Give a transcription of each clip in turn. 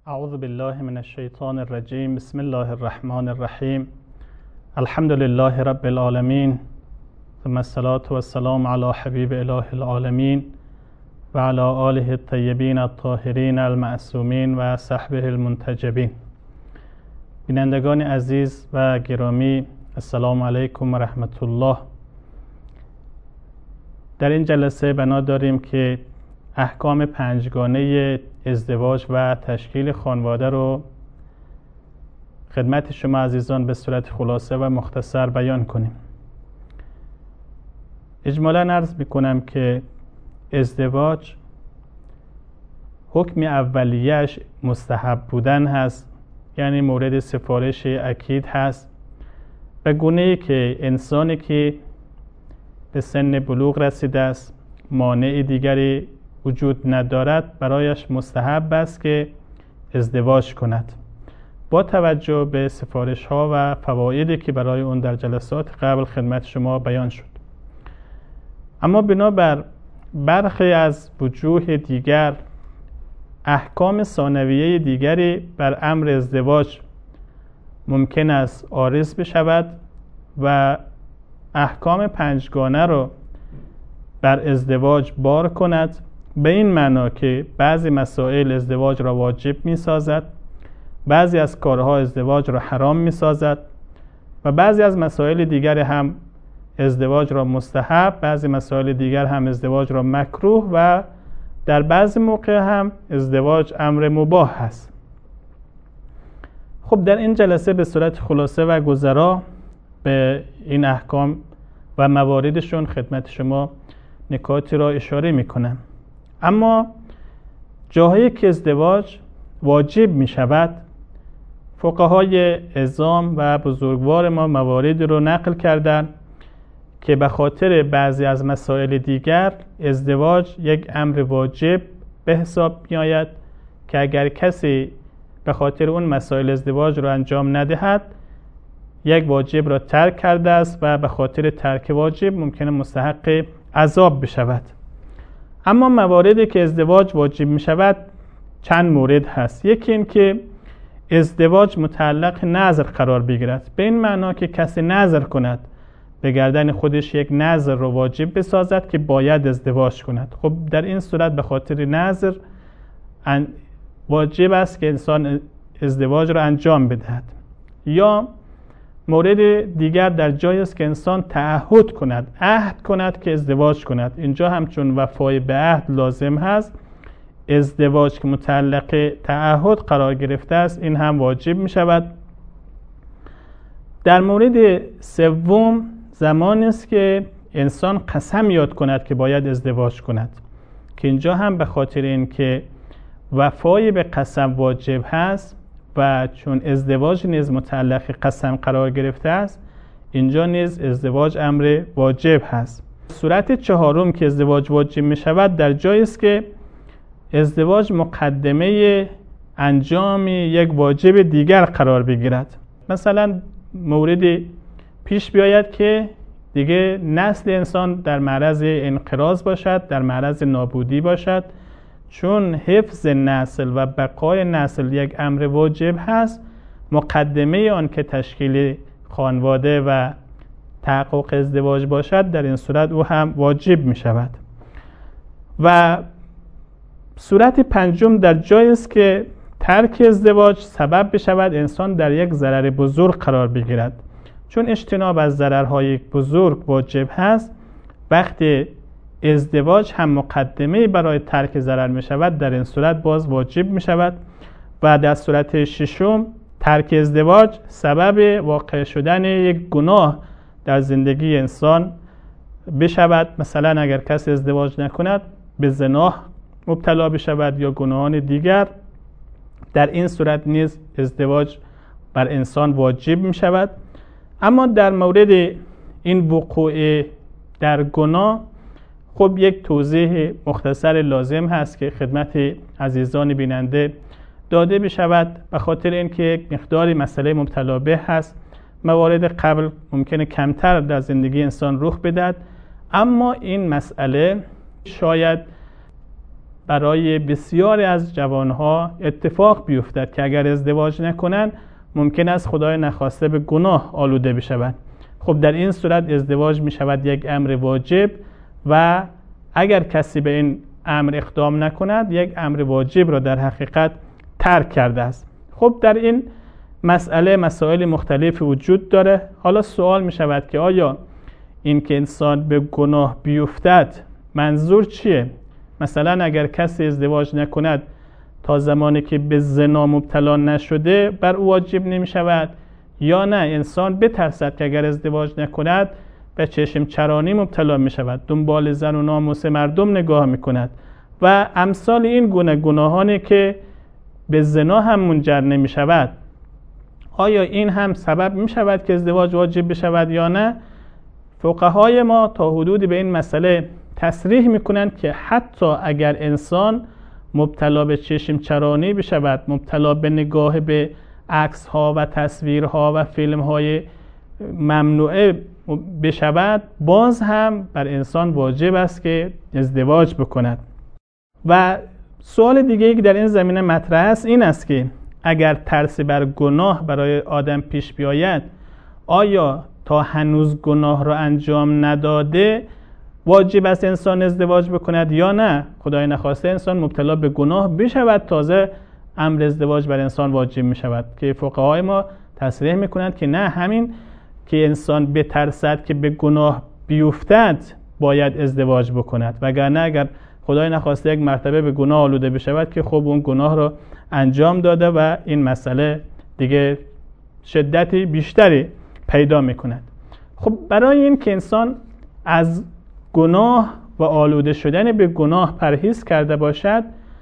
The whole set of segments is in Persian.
اعوذ بالله من الشیطان الرجیم. بسم الله الرحمن الرحیم. الحمد لله رب العالمین، ثم الصلاة والسلام علی حبیب اله العالمین و علی آله الطیبین الطاهرین المعصومین و صحبه المنتجبین. بینندگان عزیز و گرامی، السلام علیکم و رحمت الله. در این جلسه بنا داریم که احکام پنجگانه ازدواج و تشکیل خانواده رو خدمت شما عزیزان به صورت خلاصه و مختصر بیان کنیم. اجمالاً عرض میکنم که ازدواج حکم اولیه‌اش مستحب بودن هست، یعنی مورد سفارش اکید هست، به گونه‌ای که انسانی که به سن بلوغ رسیده است مانع دیگری وجود ندارد برایش مستحب است که ازدواج کند، با توجه به سفارش ها و فوایدی که برای اون در جلسات قبل خدمت شما بیان شد. اما بنابر برخی از وجوه دیگر احکام ثانویه دیگری بر امر ازدواج ممکن است عارض بشود و احکام پنجگانه رو بر ازدواج بار کند، به این معنا که بعضی مسائل ازدواج را واجب می سازد، بعضی از کارها ازدواج را حرام می سازد و بعضی از مسائل دیگر هم ازدواج را مستحب، بعضی مسائل دیگر هم ازدواج را مکروه و در بعضی موقع هم ازدواج امر مباح است. خب در این جلسه به صورت خلاصه و گذرا به این احکام و مواردشون خدمت شما نکاتی را اشاره می کنم. اما جاهایی که ازدواج واجب می شود، فقهای عظام و بزرگوار ما مواردی رو نقل کردن که به خاطر بعضی از مسائل دیگر ازدواج یک امر واجب به حساب می آید که اگر کسی به خاطر اون مسائل ازدواج رو انجام ندهد یک واجب را ترک کرده است و به خاطر ترک واجب ممکنه مستحق عذاب بشود. اما مواردی که ازدواج واجب می شود چند مورد هست. یکی این که ازدواج متعلق نذر قرار بگیرد، به این معنا که کسی نذر کند به گردن خودش یک نذر رو واجب بسازد که باید ازدواج کند. خب در این صورت به خاطر نذر واجب است که انسان ازدواج رو انجام بدهد. یا مورد دیگر در جایی است که انسان تعهد کند، عهد کند که ازدواج کند. اینجا همچون وفای به عهد لازم هست، ازدواج که متعلق تعهد قرار گرفته است این هم واجب می شود. در مورد سوم زمان است که انسان قسم یاد کند که باید ازدواج کند، که اینجا هم به خاطر این که وفای به قسم واجب هست و چون ازدواج نیز متعلق قسم قرار گرفته است، اینجا نیز ازدواج امر واجب هست. صورت چهارم که ازدواج واجب می شود در جایی است که ازدواج مقدمه انجام یک واجب دیگر قرار بگیرد. مثلا موردی پیش بیاید که دیگه نسل انسان در معرض انقراض باشد، در معرض نابودی باشد. چون حفظ نسل و بقای نسل یک امر واجب هست، مقدمه آن که تشکیل خانواده و تحقق ازدواج باشد در این صورت او هم واجب می شود. و صورت پنجم در جایی است که ترک ازدواج سبب بشود انسان در یک ضرر بزرگ قرار بگیرد. چون اجتناب از ضررهای بزرگ واجب هست، وقتی ازدواج هم مقدمه برای ترک ضرر می شود در این صورت باز واجب می شود. و در صورت ششم ترک ازدواج سبب واقع شدن یک گناه در زندگی انسان بشود. مثلا اگر کسی ازدواج نکند به زنا مبتلا بشود یا گناهان دیگر، در این صورت نیز ازدواج بر انسان واجب می شود. اما در مورد این وقوع در گناه خب یک توضیح مختصر لازم هست که خدمت عزیزان بیننده داده بشود، به خاطر اینکه یک مقداری مسئله مبتلا به هست. موارد قبل ممکنه کمتر در زندگی انسان رخ بدهد، اما این مسئله شاید برای بسیاری از جوانها اتفاق بیفتد که اگر ازدواج نکنند ممکن است خدای نخواسته به گناه آلوده بشوند. خب در این صورت ازدواج می شود یک امر واجب و اگر کسی به این امر اقدام نکند یک امر واجب را در حقیقت ترک کرده است. خب در این مسئله مسائل مختلف وجود داره. حالا سوال می شود که آیا این که انسان به گناه بیفتد منظور چیه؟ مثلا اگر کسی ازدواج نکند تا زمانی که به زنا مبتلا نشده بر او واجب نمی شود، یا نه انسان بترسد که اگر ازدواج نکند به چشم چرانی مبتلا می شود، دنبال زن و ناموس مردم نگاه می کند و امثال این گونه گناهانی که به زنا هم منجر نمی شود. آیا این هم سبب می شود که ازدواج واجب بشود یا نه؟ فقهای ما تا حدودی به این مسئله تصریح می کنند که حتی اگر انسان مبتلا به چشم چرانی بشود، مبتلا به نگاه به عکس ها و تصویرها و فیلم های ممنوعه بشود، باز هم بر انسان واجب است که ازدواج بکند. و سوال دیگه ای که در این زمینه مطرح است این است که اگر ترس بر گناه برای آدم پیش بیاید، آیا تا هنوز گناه را انجام نداده واجب است انسان ازدواج بکند یا نه؟ خدای نخواسته انسان مبتلا به گناه بشود تازه امر ازدواج بر انسان واجب می شود، که فقهای ما تصریح می کنند که نه، همین که انسان بترسد که به گناه بیفتد باید ازدواج بکند، وگرنه اگر خدای نخواسته یک مرتبه به گناه آلوده بشود که خب اون گناه را انجام داده و این مسئله دیگه شدتی بیشتری پیدا می کند. خب برای این که انسان از گناه و آلوده شدن به گناه پرهیز کرده باشد،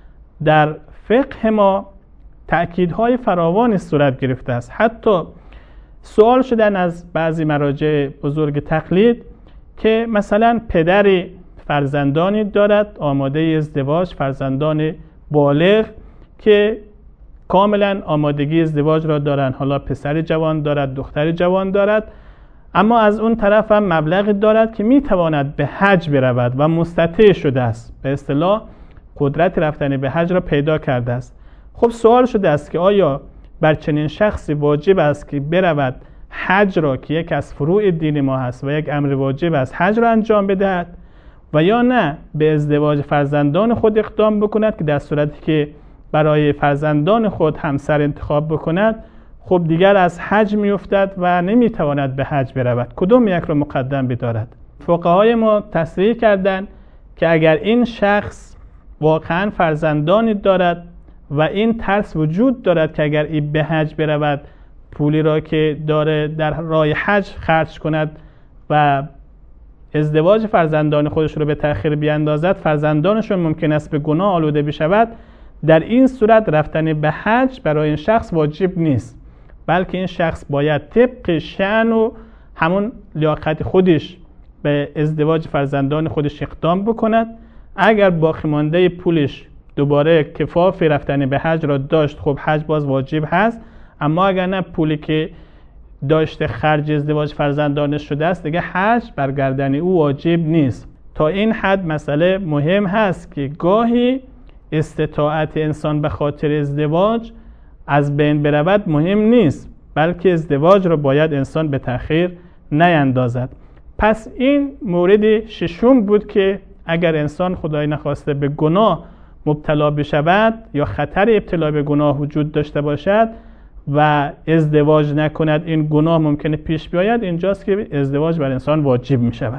در فقه ما تأکیدهای فراوانی صورت گرفته است. حتی سوال شدن از بعضی مراجع بزرگ تقلید که مثلا پدری فرزندانی دارد آماده ازدواج، فرزندان بالغ که کاملا آمادگی ازدواج را دارند، حالا پسر جوان دارد، دختر جوان دارد، اما از اون طرف هم مبلغی دارد که میتواند به حج برود و مستطیع شده است، به اصطلاح قدرت رفتن به حج را پیدا کرده است. خب سوال شده است که آیا بر چنین شخصی واجب است که برود حج را که یک از فروع دین ما هست و یک امر واجب است حج را انجام بدهد و یا نه به ازدواج فرزندان خود اقدام بکند که در صورتی که برای فرزندان خود همسر انتخاب بکند خب دیگر از حج میافتد و نمیتواند به حج برود، کدام یک را مقدم بدارد؟ فقهای ما تصریح کردند که اگر این شخص واقعا فرزندانی دارد و این ترس وجود دارد که اگر این به حج برود پولی را که داره در راه حج خرج کند و ازدواج فرزندان خودش رو به تأخیر بیاندازد، فرزندانشون ممکن است به گناه آلوده بشود، در این صورت رفتن به حج برای این شخص واجب نیست، بلکه این شخص باید طبق شأن و همون لیاقت خودش به ازدواج فرزندان خودش اقدام بکند. اگر باقی مانده پولش دوباره کفاف رفتن به حج را داشت، خب حج باز واجب هست، اما اگر نه پولی که داشته خرج ازدواج فرزندانش شده است دیگه حج برگردن او واجب نیست. تا این حد مسئله مهم هست که گاهی استطاعت انسان به خاطر ازدواج از بین برود مهم نیست، بلکه ازدواج را باید انسان به تأخیر نیندازد. پس این مورد ششم بود که اگر انسان خدای نخواسته به گناه مبتلا بشود یا خطر ابتلا به گناه وجود داشته باشد و ازدواج نکند، این گناه ممکنه پیش بیاید، اینجاست که ازدواج بر انسان واجب می شود.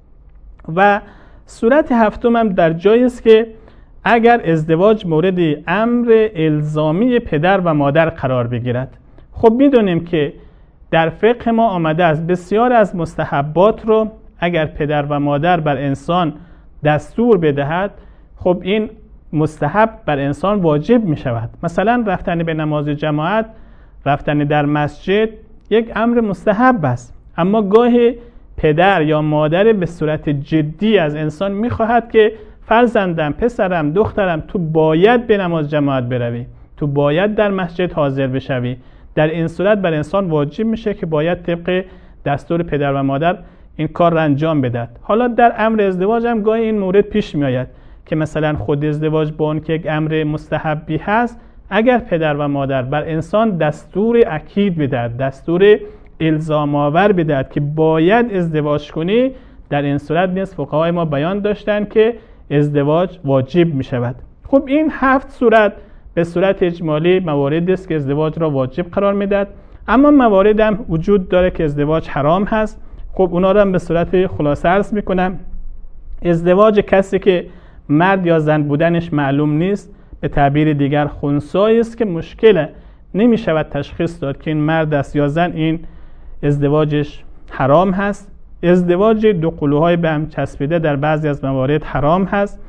و صورت هفتم هم در جایی است که اگر ازدواج مورد امر الزامی پدر و مادر قرار بگیرد. خب میدونیم که در فقه ما آمده است بسیار از مستحبات رو اگر پدر و مادر بر انسان دستور بدهد، خب این مستحب بر انسان واجب می شود. مثلا رفتن به نماز جماعت، رفتن در مسجد یک امر مستحب است، اما گاهی پدر یا مادر به صورت جدی از انسان می خواهد که فرزندم، پسرم، دخترم، تو باید به نماز جماعت بروی، تو باید در مسجد حاضر بشوی. در این صورت بر انسان واجب میشه که باید طبق دستور پدر و مادر این کار را انجام بدهد. حالا در امر ازدواج هم گاهی این مورد پیش می آید که مثلا خود ازدواج با اون که یک امر مستحبی هست، اگر پدر و مادر بر انسان دستور اکید بدهد، دستور الزام آور بدهد که باید ازدواج کنی، در این صورت نیز فقهای ما بیان داشتن که ازدواج واجب می شود. خب این 7 صورت به صورت اجمالی مواردی است که ازدواج را واجب قرار میدهد، اما موارد هم وجود داره که ازدواج حرام هست. خب اونا را هم به صورت خلاصه عرض میکنم. ازدواج کسی که مرد یا زن بودنش معلوم نیست، به تعبیر دیگر خنثی است که مشکل نمی شود تشخیص داد که این مرد است یا زن، این ازدواجش حرام هست. ازدواج دو قلوهای به هم چسبیده در بعضی از موارد حرام هست.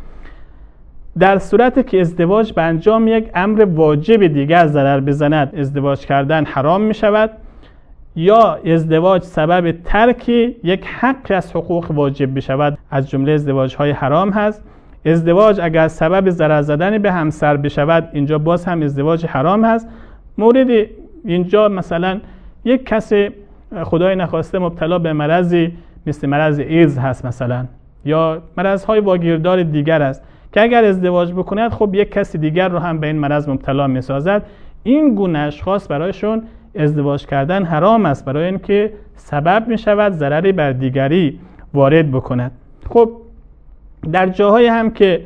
در صورتی که ازدواج به انجام یک امر واجب دیگر ضرر بزند، ازدواج کردن حرام می شود. یا ازدواج سبب ترک یک حق از حقوق واجب بشود، از جمله ازدواج های حرام هست. ازدواج اگر سبب ضرر زدن به همسر بشود، اینجا باز هم ازدواج حرام هست. مورد اینجا مثلا یک کسی خدای نخواسته مبتلا به مرضی مثل مرض ایدز هست مثلا، یا مرض‌های واگیردار دیگر است که اگر ازدواج بکند خب یک کسی دیگر رو هم به این مرض مبتلا می‌سازد. این گونه اشخاص برایشون ازدواج کردن حرام است، برای اینکه سبب می‌شود ضرری بر دیگری وارد بکند. خب در جاهای هم که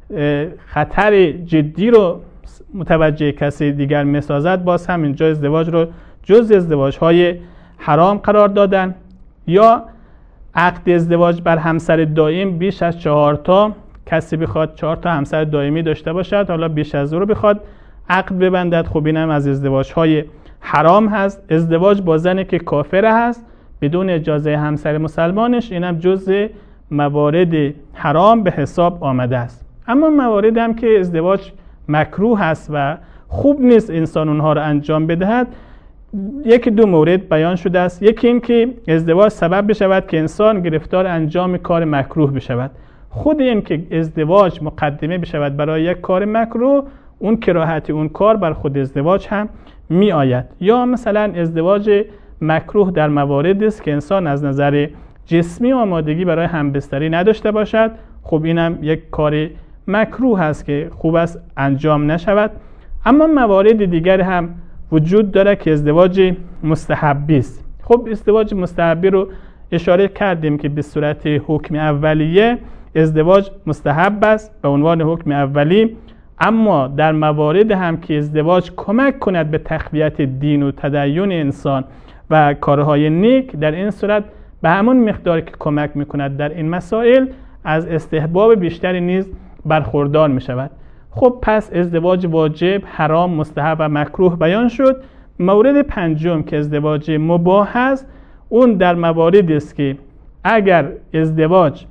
خطر جدی رو متوجه کسی دیگر می‌سازد، باز هم اینجا ازدواج رو جز ازدواج‌های حرام قرار دادن. یا عقد ازدواج بر همسر دائم بیش از 4 تا، کسی بخواد 4 تا همسر دائمی داشته باشد، حالا بیش از او رو بخواد عقد ببندد، خب اینم از ازدواج‌های حرام هست. ازدواج با زنی که کافر هست بدون اجازه همسر مسلمانش، اینم جزء موارد حرام به حساب آمده است. اما موارد هم که ازدواج مکروه هست و خوب نیست انسان اونها رو انجام بدهد، یکی دو مورد بیان شده است. یکی این که ازدواج سبب بشود که انسان گرفتار انجام کار مکروه بشود. خود این که ازدواج مقدمه بشود برای یک کار مکروه، اون کراهت اون کار بر خود ازدواج هم می آید. یا مثلا ازدواج مکروه در مواردی است که انسان از نظر جسمی آمادگی برای همبستری نداشته باشد، خب اینم یک کار مکروه هست که خوب است انجام نشود. اما موارد دیگر هم وجود داره که ازدواج مستحبی است. خب ازدواج مستحبی رو اشاره کردیم که به صورت حکم اولیه ازدواج مستحب است به عنوان حکم اولی، اما در موارد هم که ازدواج کمک کند به تقویت دین و تدین انسان و کارهای نیک، در این صورت به همون مقدار که کمک میکند در این مسائل از استحباب بیشتری نیز برخوردار میشود. خب پس ازدواج واجب، حرام، مستحب و مکروه بیان شد. مورد پنجم که ازدواج مباح است، اون در مواردی است که اگر ازدواج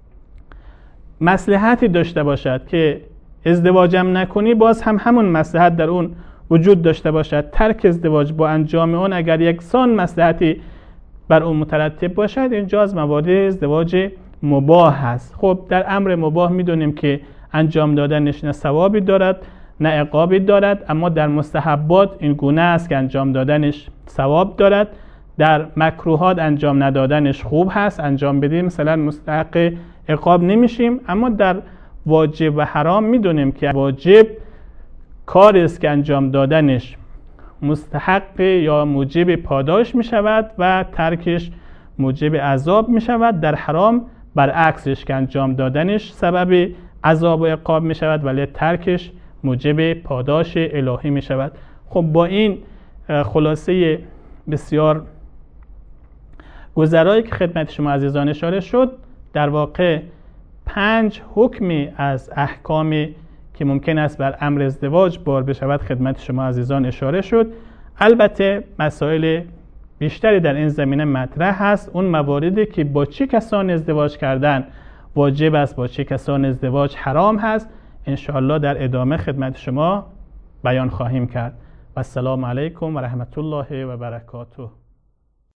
مصلحتی داشته باشد که ازدواجم نکنی، باز هم همون مصلحت در اون وجود داشته باشد، ترک ازدواج با انجام اون اگر یکسان مصلحتی بر اون مترتب باشد، اینجا از موارد ازدواج مباح است. خب در امر مباح میدونیم که انجام دادنش نه ثوابی دارد نه عقابی دارد، اما در مستحبات این گونه است که انجام دادنش ثواب دارد. در مکروهات انجام ندادنش خوب هست، انجام بدیم مثلا مستحق عقاب نمیشیم. اما در واجب و حرام میدونیم که واجب کاری است که انجام دادنش مستحق یا موجب پاداش می شود و ترکش موجب عذاب می شود. در حرام برعکسش که انجام دادنش سبب عذاب و عقاب می شود ولی ترکش موجب پاداش الهی می شود. خب با این خلاصه بسیار گذرایی که خدمت شما عزیزان اشاره شد، در واقع 5 حکمی از احکامی که ممکن است بر امر ازدواج بار بشود خدمت شما عزیزان اشاره شد. البته مسائل بیشتری در این زمینه مطرح هست. اون مواردی که با چه کسان ازدواج کردن واجب است، با چه کسان ازدواج حرام هست، انشاءالله در ادامه خدمت شما بیان خواهیم کرد. و السلام علیکم و رحمت الله و برکاته.